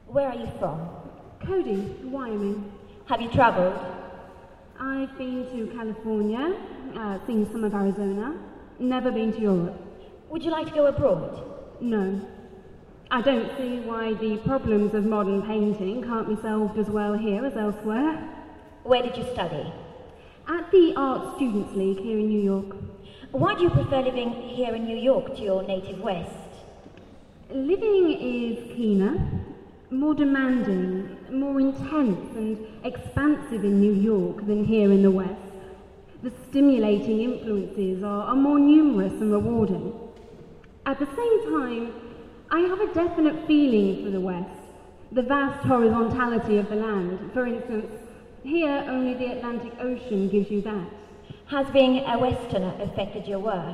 Where are you from? Cody, Wyoming. Have you travelled? I've been to California, seen some of Arizona, never been to Europe. Would you like to go abroad? No. I don't see why the problems of modern painting can't be solved as well here as elsewhere. Where did you study? At the Art Students League here in New York. Why do you prefer living here in New York to your native West? Living is keener, more demanding, more intense and expansive in New York than here in the West. The stimulating influences are more numerous and rewarding. At the same time, I have a definite feeling for the West, the vast horizontality of the land. For instance, here only the Atlantic Ocean gives you that. Has being a Westerner affected your work?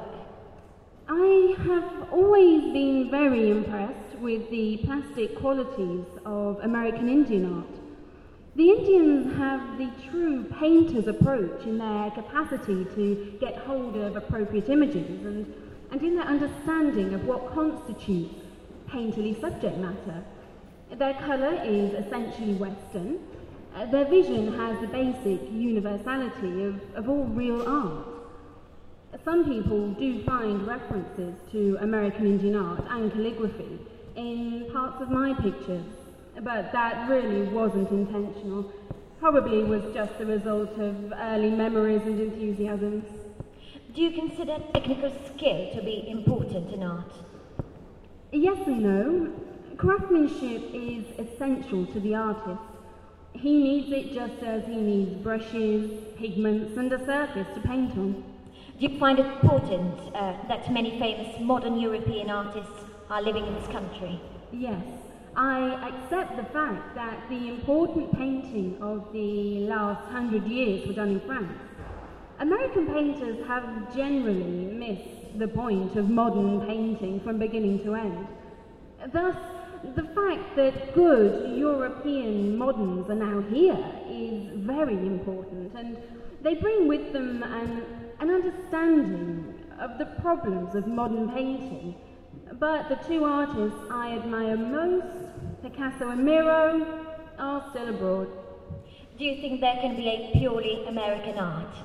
I have always been very impressed with the plastic qualities of American Indian art. The Indians have the true painter's approach in their capacity to get hold of appropriate images and in their understanding of what constitutes painterly subject matter. Their colour is essentially Western. Their vision has the basic universality of all real art. Some people do find references to American Indian art and calligraphy in parts of my pictures, but that really wasn't intentional. Probably was just the result of early memories and enthusiasms. Do you consider technical skill to be important in art? Yes and no. Craftsmanship is essential to the artist. He needs it just as he needs brushes, pigments and a surface to paint on. Do you find it important that many famous modern European artists are living in this country? Yes. I accept the fact that the important painting of the last 100 years were done in France. American painters have generally missed the point of modern painting from beginning to end. Thus, the fact that good European moderns are now here is very important, and they bring with them an understanding of the problems of modern painting. But the two artists I admire most, Picasso and Miro, are still abroad. Do you think there can be a purely American art?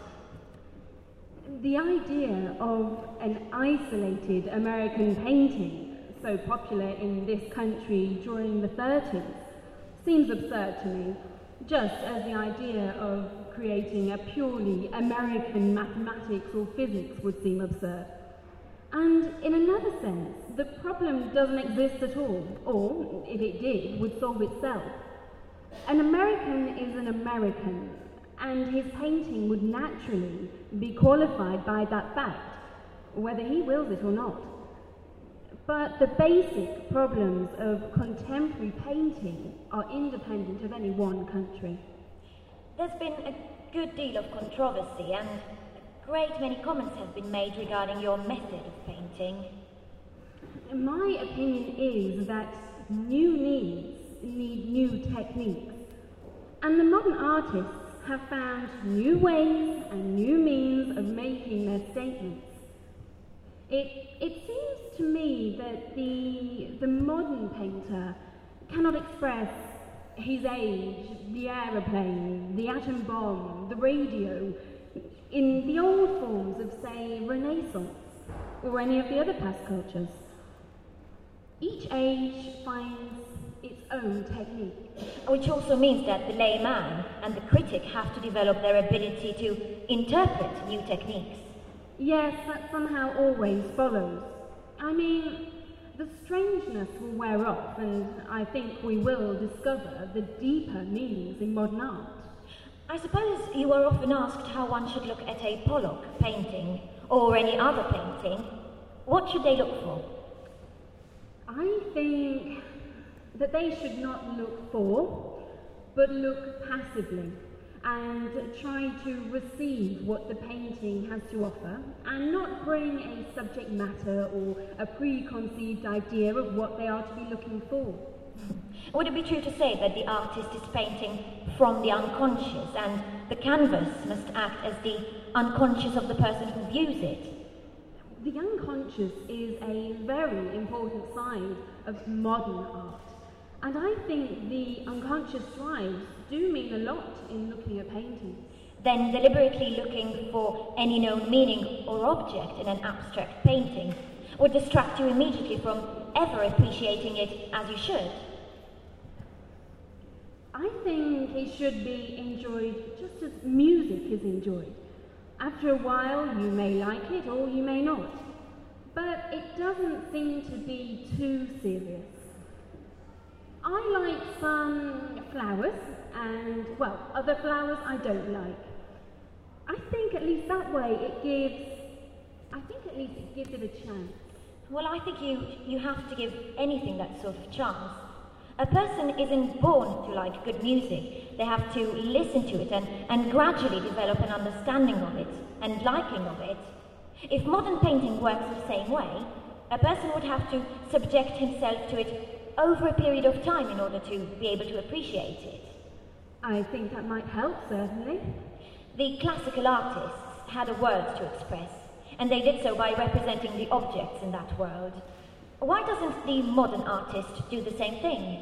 The idea of an isolated American painting, so popular in this country during the 30s, seems absurd to me, just as the idea of creating a purely American mathematics or physics would seem absurd. And in another sense, the problem doesn't exist at all, or, if it did, would solve itself. An American is an American, and his painting would naturally be qualified by that fact, whether he wills it or not. But the basic problems of contemporary painting are independent of any one country. There's been a good deal of controversy and a great many comments have been made regarding your method of painting. My opinion is that new needs need new techniques, and the modern artists have found new ways and new means of making their statements. It seems to me that the modern painter cannot express his age, the aeroplane, the atom bomb, the radio, in the old forms of, say, Renaissance, or any of the other past cultures. Each age finds its own technique. Which also means that the layman and the critic have to develop their ability to interpret new techniques. Yes, that somehow always follows. I mean, the strangeness will wear off, and I think we will discover the deeper meanings in modern art. I suppose you are often asked how one should look at a Pollock painting, or any other painting. What should they look for? I think that they should not look for, but look passively, and try to receive what the painting has to offer, and not bring a subject matter or a preconceived idea of what they are to be looking for. Would it be true to say that the artist is painting from the unconscious, and the canvas must act as the unconscious of the person who views it? The unconscious is a very important side of modern art, And I think the unconscious drives do mean a lot in looking at paintings. Then deliberately looking for any known meaning or object in an abstract painting would distract you immediately from ever appreciating it as you should. I think it should be enjoyed just as music is enjoyed. After a while you may like it or you may not, but it doesn't seem to be too serious. I like some flowers and, well, other flowers I don't like. I think at least that way it gives it a chance. Well, I think you have to give anything that sort of chance. A person isn't born to like good music. They have to listen to it and gradually develop an understanding of it and liking of it. If modern painting works the same way, a person would have to subject himself to it over a period of time in order to be able to appreciate it. I think that might help, certainly. The classical artists had a world to express, and they did so by representing the objects in that world. Why doesn't the modern artist do the same thing?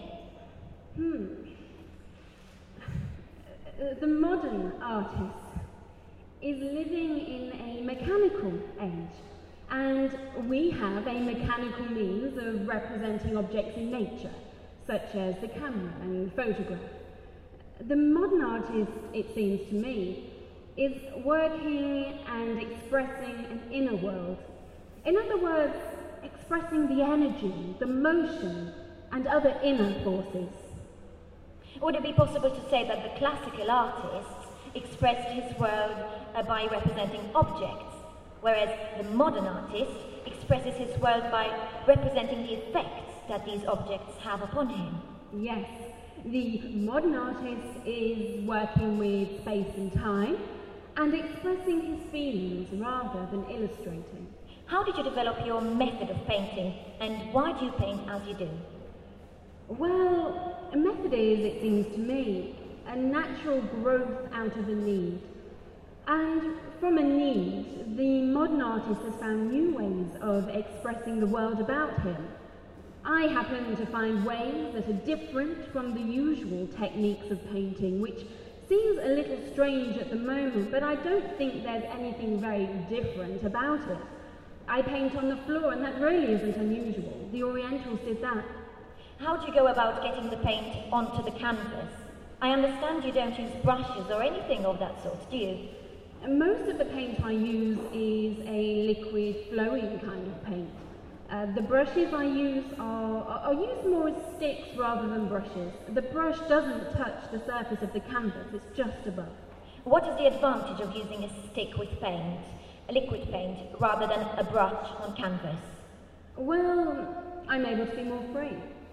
The modern artist is living in a mechanical age, and we have a mechanical means of representing objects in nature, such as the camera and photograph. The modern artist, it seems to me, is working and expressing an inner world. In other words, expressing the energy, the motion, and other inner forces. Would it be possible to say that the classical artist expressed his world by representing objects, whereas the modern artist expresses his world by representing the effects that these objects have upon him? Yes, the modern artist is working with space and time and expressing his feelings rather than illustrating. How did you develop your method of painting, and why do you paint as you do? Well, a method is, it seems to me, a natural growth out of a need. And from a need, the modern artist has found new ways of expressing the world about him. I happen to find ways that are different from the usual techniques of painting, which seems a little strange at the moment, but I don't think there's anything very different about it. I paint on the floor, and that really isn't unusual. The Orientals did that. How do you go about getting the paint onto the canvas? I understand you don't use brushes or anything of that sort, do you? Most of the paint I use is a liquid flowing kind of paint. The brushes I use are used more as sticks rather than brushes. The brush doesn't touch the surface of the canvas, it's just above. What is the advantage of using a stick with paint, a liquid paint, rather than a brush on canvas? Well, I'm able to be more free.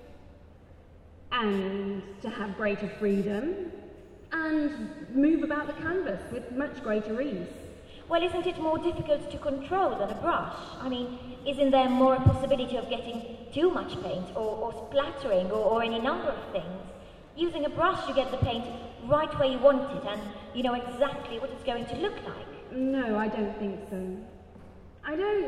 And to have greater freedom, and move about the canvas with much greater ease. Well, isn't it more difficult to control than a brush? I mean, isn't there more a possibility of getting too much paint, or splattering, or any number of things? Using a brush, you get the paint right where you want it, and you know exactly what it's going to look like. No, I don't think so. I don't...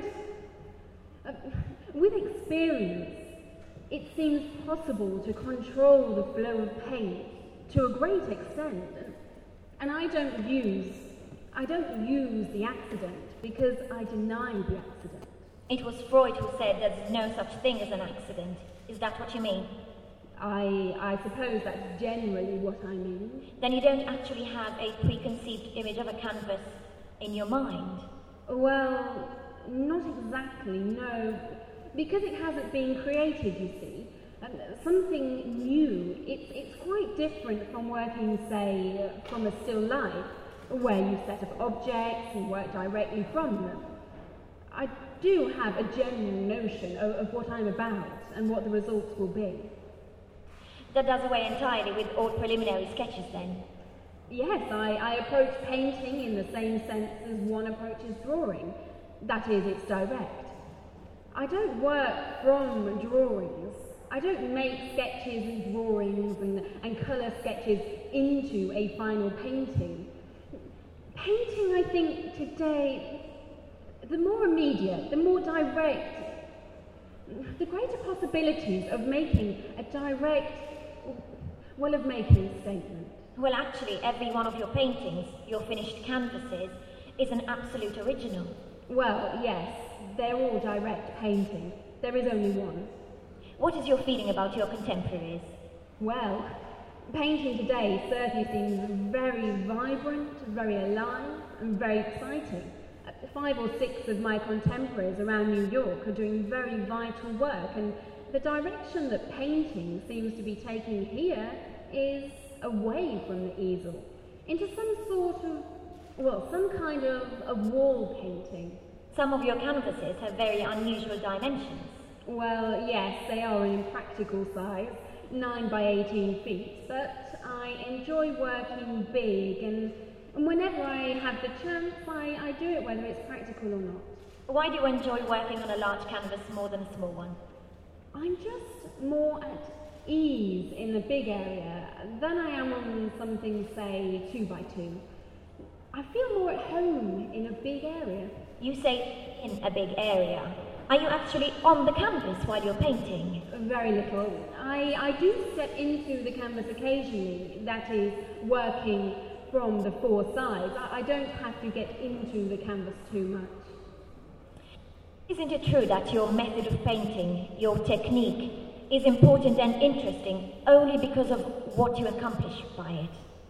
with experience, it seems possible to control the flow of paint to a great extent, and I don't use the accident because I deny the accident. It was Freud who said there's no such thing as an accident. Is that what you mean? I suppose that's generally what I mean. Then you don't actually have a preconceived image of a canvas in your mind? Well, not exactly, no. Because it hasn't been created, you see. Something new. It's quite different from working, say, from a still life, where you set up objects and work directly from them. I do have a general notion of what I'm about and what the results will be. That does away entirely with all preliminary sketches, then? Yes, I approach painting in the same sense as one approaches drawing. That is, it's direct. I don't work from drawings. I don't make sketches and drawings and colour sketches into a final painting. Painting, I think, today, the more immediate, the more direct, the greater possibilities of making a direct, Well, of making a statement. Well, actually, every one of your paintings, your finished canvases, is an absolute original. Well, yes, they're all direct painting. There is only one. What is your feeling about your contemporaries? Well, painting today certainly seems very vibrant, very alive, and very exciting. 5 or 6 of my contemporaries around New York are doing very vital work, and the direction that painting seems to be taking here is away from the easel, into some kind of wall painting. Some of your canvases have very unusual dimensions. Well, yes, they are an impractical size, 9 by 18 feet, but I enjoy working big, and whenever I have the chance, I do it whether it's practical or not. Why do you enjoy working on a large canvas more than a small one? I'm just more at ease in a big area than I am on something, say, 2 by 2. I feel more at home in a big area. You say in a big area. Are you actually on the canvas while you're painting? Very little. I do step into the canvas occasionally, that is, working from the 4 sides. I don't have to get into the canvas too much. Isn't it true that your method of painting, your technique, is important and interesting only because of what you accomplish by it?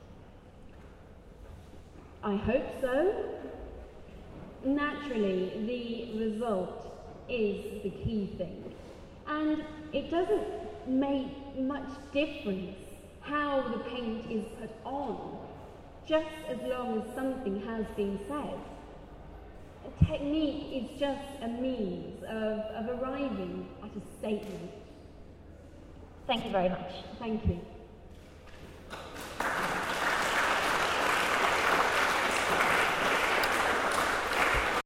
I hope so. Naturally, the result is the key thing. And it doesn't make much difference how the paint is put on, just as long as something has been said. Technique is just a means of arriving at a statement. Thank you very much. Thank you.